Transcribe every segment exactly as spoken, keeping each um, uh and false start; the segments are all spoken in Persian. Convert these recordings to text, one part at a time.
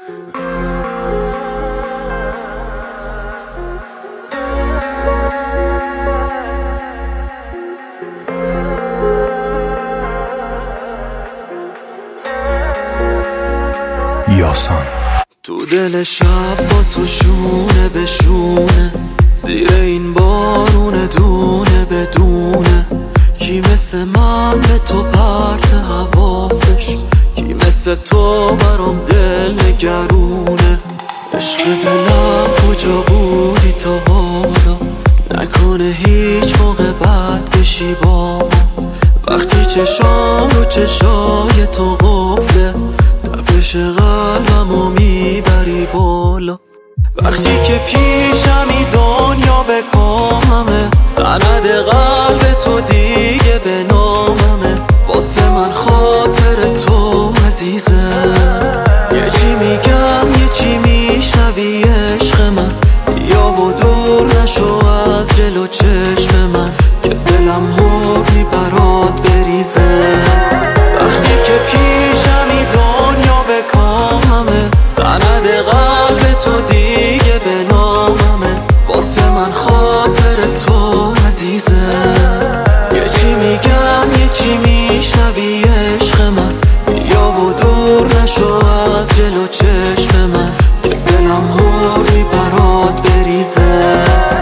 یاسان. تو دل شب با تو شونه به شونه، زیر این بارون دونه بدونه، کی مثل من به تو پرت حواسش، کی مثل تو برام دل نگرونه. عشق دلم کجا بودی تا حالا، نکنه هیچ موقع بد بشی با ما. وقتی چشام رو چشای تو قفله، تپش قلبمو میبری بالا. وقتی که پیشمی دنیا به کاممه، سند قلب تو دیگه به ناممه. واسه من خاطر تو عزیزه، یه چی میگم یه چی میشنوی عشق من. بیا و دور نشو از جلو چشم من، که دلم حرفی برات بریزه. وقتی که پیشمی دنیا به کاممه، سند قلب تو دیگه به ناممه. واسه من خاطر تو عزیزه، یه چی میگم یه چی میشنوی عشق من. بیا و دور نشو از جلو چشم من، که دلم حرفی برات بریزه.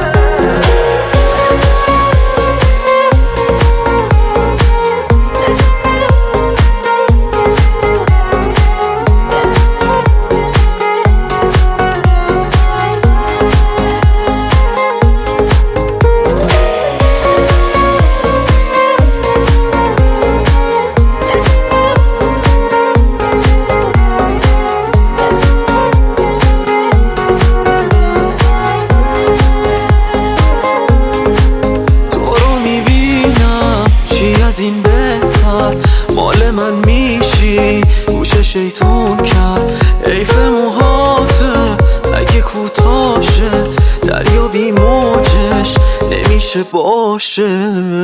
از این بهتر مال من میشی، گوش شیطون کرد حیف موهاته. اگه کوتاشه دریا بی موجش نمیشه باشه.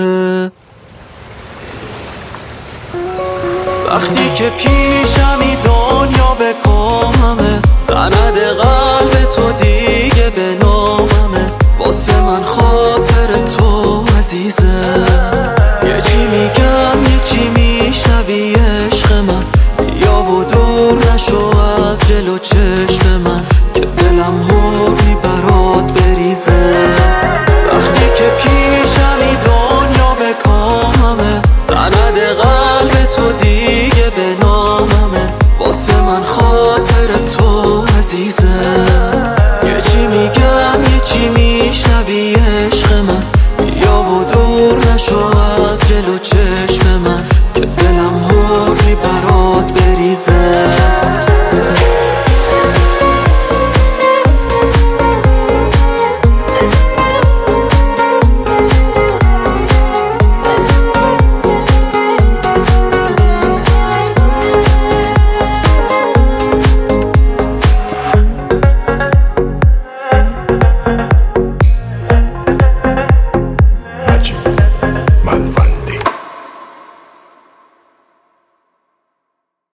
وقتی که پیشمی دنیا به کاممه، سند قلب تو دیگه به ناممه. واسه من خاطر تو عزیزه، یه چی میگم یه چی میشنوی عشق من. بیا و دور نشو از جلو چشم من، که دلم حرفی برات بریزه. وقتی که پیشمی دنیا به کاممه، سند قلب تو دیگه به ناممه. واسه من خاطر تو عزیزه،